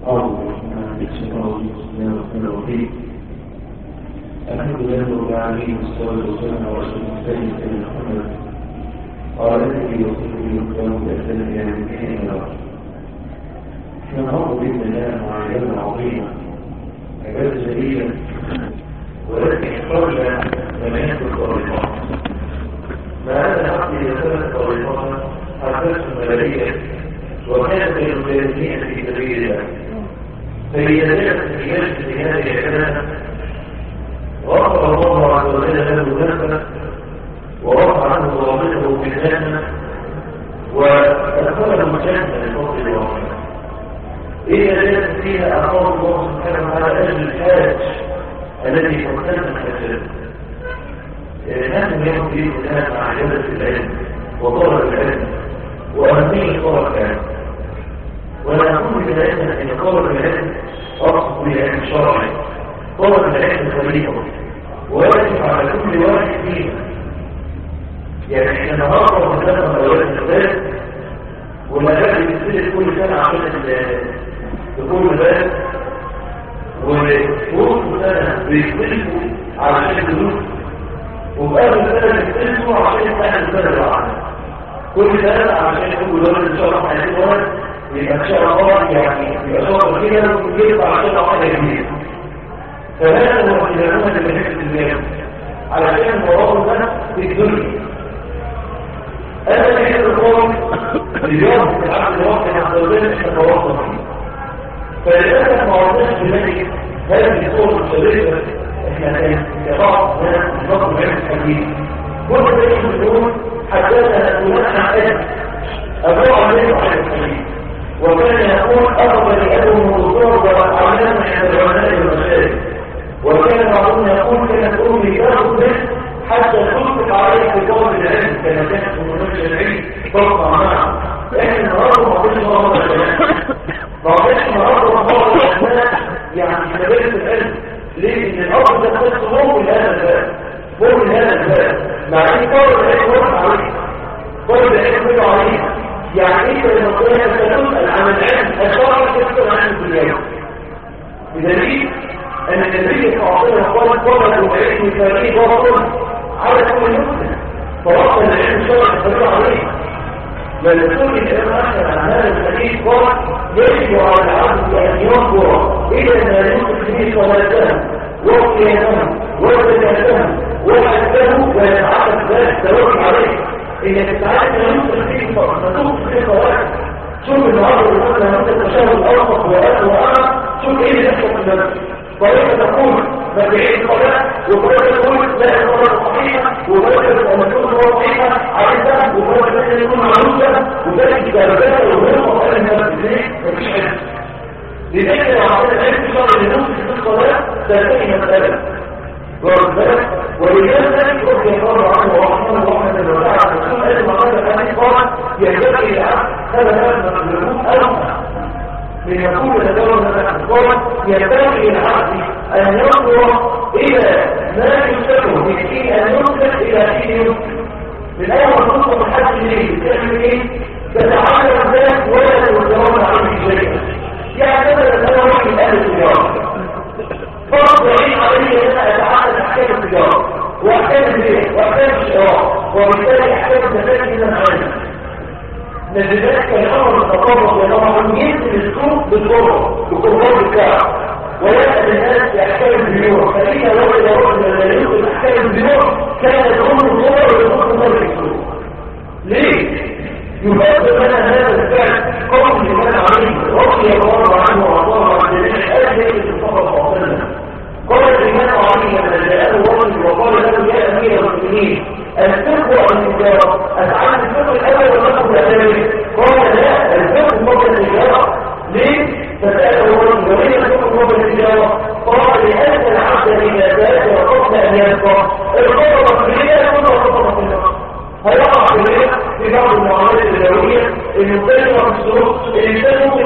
الحمد لله رب العالمين والصلاة والسلام على رسول الله سيدنا محمد وعلى آله وصحبه وسلم بإحسان إلى يوم الدين. نعوذ بإذن الله مع عبادة عظيمة، عبادة جليلة، ولكن قبل لما يكون طريقات فهذا العقل يتبع طريقات حدث الملائكة وكانت المجاهدين في سبيل الله. فإذا جاءت الحياة في هذه الحالة وغفر الله عز وجل له ذنبه ورفع عنه ضوابطه في الجنة وأدخله الجنة لفضل الرحمة. إذا جاءت فيها أقام الله سبحانه على أجل الحاج الذي تقدم الحاجات. نحن اليوم في الآن مع عبادة العلم وطلب العلم وأهمية طلب العلم، ولا أقول بذلك أن طلب العلم أقصد بالعلم الشرعي. طلب العلم فريضة وواجب على كل واحد فينا. يعني احنا نهارا مثلا أولاد الأولاد والأولاد بيصير كل سنة عشان تكون البلد وكل سنة بيختلفوا علشان الدروس وبقابل سنة بيختلفوا عشان يفتح البلد العالم. كل سنة عشان يكون دولة إن شاء الله حياتي ولد يبقى إن شاء الله يعني يبقى شاطر كده ويطلع عشان حاجة جديدة. فهذا هو الإلهام اللي بيحكي الإلهام علشان الموضوع ده في الدنيا. أنا بحكي القوم اليوم في العقل الواقع عن دولين إحنا تواصل فيه. فلذلك ما وصلش بذلك هذه الصورة الشريفة إحنا كبعض ناس نظر بعيد الحديث. كل ذلك اليوم حدثنا أولئنا أجل أبوع عليه عن الحديث، وكان يقول أفضل لأدهم الرسول والأعلام عند العلماء والمشايخ. وكان بعضهم يقول كانت أمي تأخذ به حتى تطلق عليه في طلب العلم كما كانت المنهج العلم تطلع معه. لكن النهارده ما قلتش مرة العلم ما قلتش النهارده مرة العلماء يعني كبيرة العلم. ليه؟ إن الأرض ده تخص ممكن هذا الباب ممكن هذا الباب مع إن طلب العلم وقف عليه طلب العلم وقف عليه. يعني إيه لما قلنا تسأل عن العلم الشرع تسأل عن الدنيا بدليل أن النبي صلى الله عليه وسلم قال طلب العلم فريضة على كل مسلم. فرض العلم الشرع فريضة عليه. بل يقول الإمام أحمد عن هذا الحديث قال يجب على العبد أن ينظر إلى ما يمكن فيه صلاته وقيامه وزكاته وحده ويتعرف ذلك توكل عليه. إنك تعرف ما يمكن فيه فتوقف فيه صلاته. شوف النهارده يقول لما انت التشهد الأوسط وأنا شوف إيه اللي يحصل في النفس. طريقة تقول مبيعين الصلاة وطريقة تقول لا الصلاة صحيحة وطريقة المسؤول هو صحيحة عايزة وطريقة يكون معروفة وذلك كتابات وغيره وقال الناس ازاي مفيش حاجة. لذلك لو عملنا العلم في شرع لنفسه في الصلاة تلاقي مسألة ولذلك رضي الله عنه ورحمه الله من الولاء الرسول قال المقالة الحديث قال ينبغي العبد هذا المسلمون أرمى من يقول تدور من الأخبار ينبغي العبد أن ينظر إلى ما يشبه بحين أن ينسك إلى حين ينسك. من أول خطوة الحج ليه تعمل إيه؟ تتعلم ذلك ولا تتدور عليه شيئا. يعني مثلا أنا واحد أهل التجارة فرض بعيد علي أن أتعلم أحكام التجارة وأحكام البيع وأحكام الشراء وبالتالي أحكام الزكاة من العلم. لذلك الأمر التطرق يضعه ينزل السوق بالضرر بقرار الكعب ويسأل الناس بأحكام البيوع. فإذا وجد رجل لا يمكن أحكام البيوع كان يدخل الضرر ويدخل ضرر السوق. ليه؟ يفضل لنا هذا الفعل قول لمن عليه رضي الله عنه وعطاه عن جميع أهل الصفة الفاصلة. قال الإمام علي لما جاءه رجل وقال له يا أمير المسلمين الفقه والتجارة أتعلم الفقه الأول والفقه الأولي؟ قال لا الفقه قبل التجارة. ليه؟ فسأله الرجل وليه الفقه قبل التجارة؟ قال لأن العبد إذا ذات وقبل أن يبقى ارتبط بالرياء ثم ارتبط بالنصر. هيقع في الرياء في بعض المعاملات الدولية المختلفة في الشروط الإنسان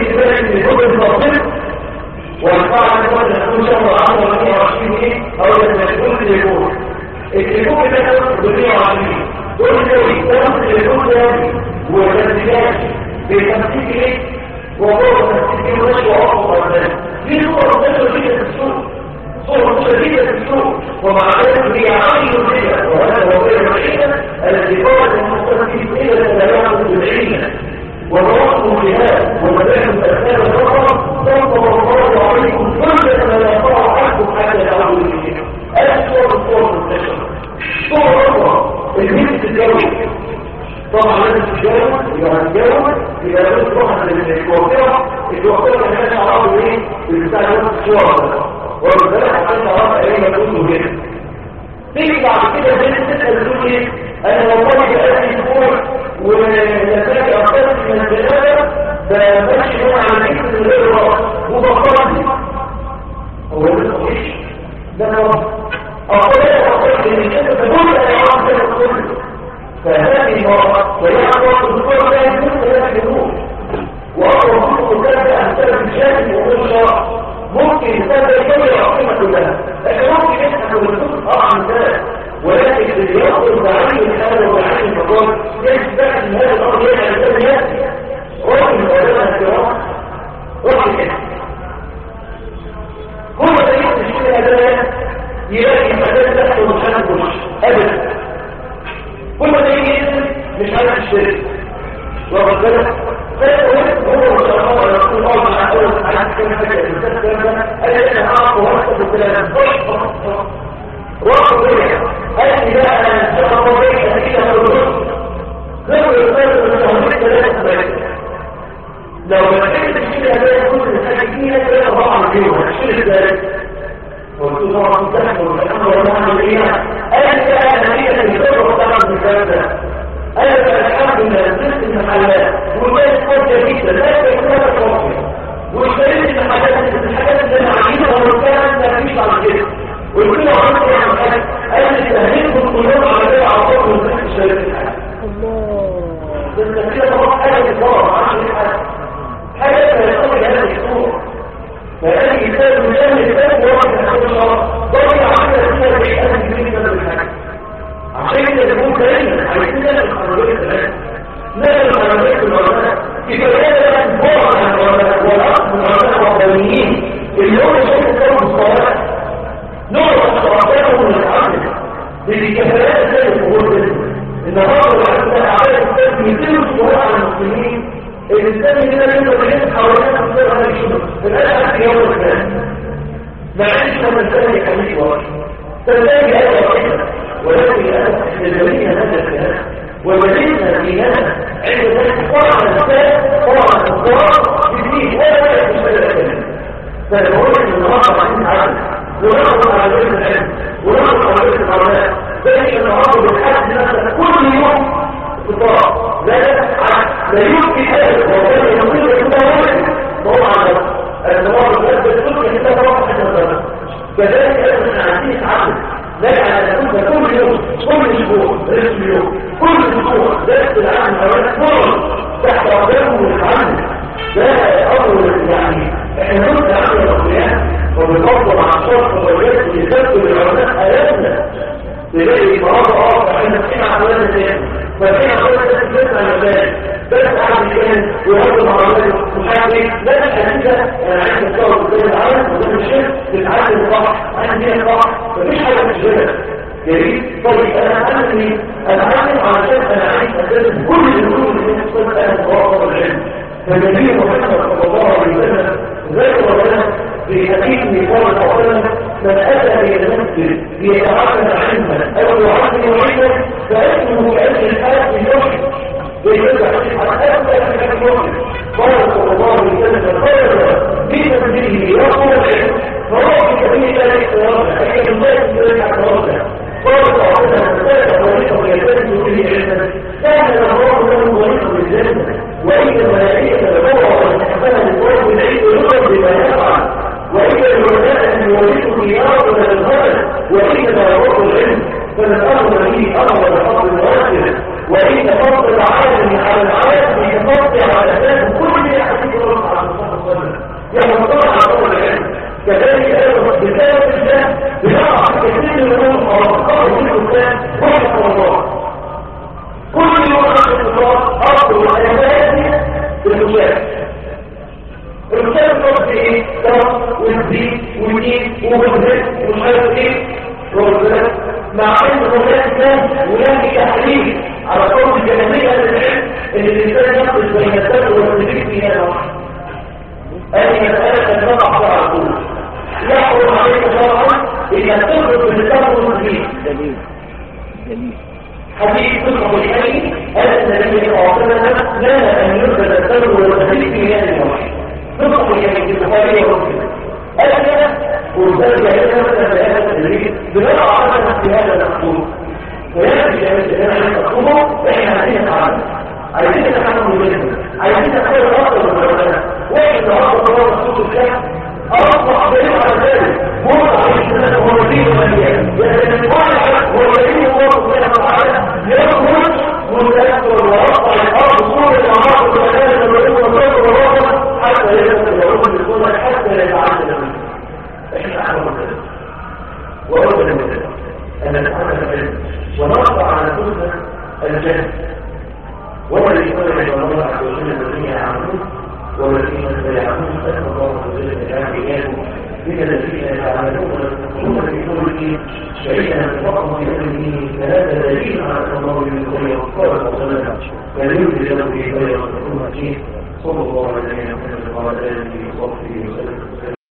في بالك ان كل التوظيف والقاعده تقول تكون شهر 10 ولا 20 ايه او تكون تليفون التليفون ده ياخد 120 دول يستخدم التليفون ده والتسجيلات ب 50 جنيه وهو 50 جنيه مش وقفه دي صوره منتشره جدا في السوق صورة شديدة في السوق ومع ذلك هي عين الرئة وهذا هو غير الرئة الذي قال المستفيد إلى التلاعب بالعينة وضوء الجهاد ومداخل الأسئلة الأخرى تنظر الله عليكم كل ما لا يقع عنكم حتى تعودوا إليه الصور منتشرة صورة أخرى الهند الجوي طبعا لازم تتجاوز يبقى هتتجاوز يبقى لازم تروح الوقتية ما كانش عرضه ايه بتاع نفس الصور وبالذات عشان تعرف ايه مكتوب هنا تيجي بعد كده زي تسال تقول ايه انا والله بقالي اسبوع ونتائج اكتر من الجنازه بمشي هو على الجسم من غير راس وبطلت هو ده صحيح ده اقول ان الجسم تقول انا عارف كده فهذه المرأة ويعرف الدكتور لا يمكن أن يكون وأقرب منه ذلك أمثال الشاكل وغير شرع ممكن الإنسان يقول العقيمة كلها لكن ممكن يسحب بالكتب طبعا ذلك ولكن اللي يأخذ بعين الحالة وبعين المقام يثبت أن هذا الأمر يجعل الإنسان يأتي رجل وعلماء الكرام رجل كل ما يكتب شيء هذا يلاقي مدى تحت ومشان كلش أبدا كل ما يجي مش عارف الشرك واخد بالك هو ان شاء الله يقول الله على كلمه الكلام انا اعرف وقت الكلام واخد بالك قال لا انا ان شاء الله بيت كده الرسل غير الثلاثه لو ما كانش الشيء ده يكون الحاجتين كده طبعا فيهم الشيء ده قلت له طبعا تحمل الامر ولا اعمل ايه انا هي الفكره طبعا بالكلام انا الحمد لله نزلت المحلات والناس فاضيه جدا لا يكون هذا الوصف واشتريت الحاجات اللي انا عايزها والكلام ده مفيش على كده قلت له عملت ايه يا محمد قال لي تهنيكم كلهم على كده على طول ونزلت اشتريت الحاجه الله ده كده طبعا حاجه بتدور عشان حاجه تهتم بهذا الاسبوع فقال لي كتاب مجال الكتاب وواحد من الله ضرب عمل فيها بيئات جديده من الحاجه عشان كده تكون كريمة عايزين نعمل الحرارية كمان نعمل الحرارية العلماء في كريمة البعض عن العلماء والعقل من العلماء الربانيين اللي هو شايف الكون الصلاة نعرف أصواتهم من العقل بالكفاءات زي الفهور النهارده العقل ده أعلى الكتاب 200 صورة على المسلمين الإنسان هنا يقدر يجب حوالينا تصير هذا الشبه الآن في يوم الثاني معلش لما الثاني يحميش واحد تلاقي هذا واحدة ولكن أنا الذين هذا الكلام والذين ديننا عند ذلك طبعا الإنسان طبعا الإنسان بدين ولا يستشهد الكلام فالمهم أن النهارده عايزين عدل وناخد على ذلك العلم وناخد على ذلك العلماء ذلك النهارده بالحد نفسه كل يوم اتصال لا يمكن هذا وكان يقول لك هو على النهارده بس كل كده واحد كذلك احنا عايزين عدل لا على كل يوم كل اسبوع كل يوم كل اسبوع درس العالم حوالي كل تحت اقدامه العالم ده امر يعني احنا نرجع على الرقيان وبنفضل مع الشرط والرجال اللي يكتب العلماء اياتنا تلاقي مرات احنا فينا عملنا تاني ففينا عملنا تثبت على ذلك بس عن الكلام ويهضم على مش عارف ايه لا الحديثة انا عايز اتكلم قدام العالم قدام الشيخ تتعلم صح عندي صح مفيش حاجه مش كده جميل طيب انا عندي اتعلم علشان انا عايز اتكلم كل العلوم اللي بتحصل انا بوظف العلم فالنبي محمد صلى الله عليه وسلم ذكر لنا في حديث مثال قولا من اتى بيتمثل ليتعلم علما او يعلم علما فاسمه كأن الحال في يوم قال صلى الله عليه وسلم قال في تنزيله يقول العلم فهو في كثير ذلك أي الله يسألك عن ربنا قال تعالى فسأل وريقه يلتزم به علما كان الله له وريقه بالجنة وإن الملائكة لبوع وتحفلها للقرب العيد ويقر بما يفعل وإن العلماء أن يورثوا ديار من الغرب وإنما يروح العلم فالأمر به أمر بفضل الواجب وإن فضل العالم على العالم يتفضل على أساس كل أحد يرفع عن كذلك أيضا بسبب الله بنقع في كثير من الأمور أو من الإنسان وحده الله كل يوم أخذ الله أرض والحيوانات في المشاهد المشاهد الأرض في إيه؟ دم والزيت والنيل ومهزت ومش عارف إيه والزلات مع أن هناك ناس هناك تحريف على طرق الجمالية للعلم إن الإنسان يقصد بين الدم والزيت في هذا واحد هذه مسألة أن نضع فيها على طول يحرم عليك شرعا إن تخرج من الدم والزيت دليل حديث تطلق الحديث هذا النبي صلى الله عليه وسلم لا أن يرسل الدم والزيت في هذا واحد تطلق الحديث في البخاري ومسلم أنا وذلك يتمثل بهذا التدريب بنضع عملا في هذا المحصول ويأتي أن نحصله إحنا عايزين نتعلم عايزين نتعلم مجلسنا عايزين نتعلم أكثر من العلماء وإحنا نعرف الله رسول الله أصبح دليل على ذلك موضع الإسلام هو دين مليان لأن المعنى هو يدين الله سبحانه وتعالى يخرج ويأكل ويقطع الأرض صور الأعراض والأنام والرسول والرسول والرسول حتى يجب الرسول بالسنة حتى يتعلم منه احنا احنا مثلا وأول مثلا أن نتعلم العلم ونقطع على سنة الجهل وهو الذي يقول الله عز وجل الذين يعلمون والذين لا يعلمون أن الله عز وجل يعلم من الذين يعلمون ثم في كل شيئا فقط في علمه فهذا دليل على أن الله يقول وقال وسلم بل يمكن له في غير صلى الله عليه وسلم وعلى آله وصحبه وسلم